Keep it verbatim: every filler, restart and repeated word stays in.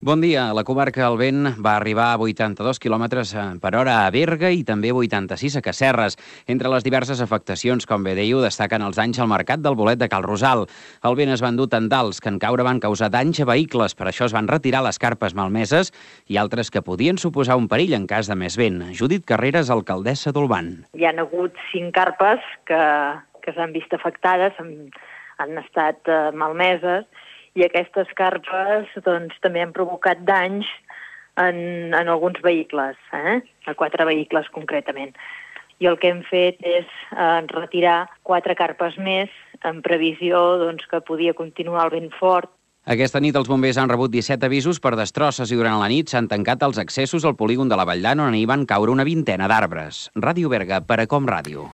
Bon dia. A la comarca el vent va arribar a vuitanta-dos quilòmetres per hora a Berga i també vuitanta-sis a Casserres. Entre les diverses afectacions, com bé dèieu, destaquen els danys al mercat del bolet de Cal Rosal. El vent es va endur tendals que en caure van causar danys a vehicles, per això es van retirar les carpes malmeses i altres que podien suposar un perill en cas de més vent. Judit Carreras, alcaldessa d'Olvan. Hi han hagut cinc carpes que, que s'han vist afectades, han, han estat uh, malmeses, i aquestes carpes doncs, també han provocat danys en, en alguns vehicles, eh? a quatre vehicles concretament. I el que hem fet és eh, retirar quatre carpes més en previsió doncs, que podia continuar el vent fort. Aquesta nit els bombers han rebut disset avisos per destrosses i durant la nit s'han tancat els accessos al polígon de la Vall d'Ano on hi van caure una vintena d'arbres. Ràdio Berga, per a Com Ràdio.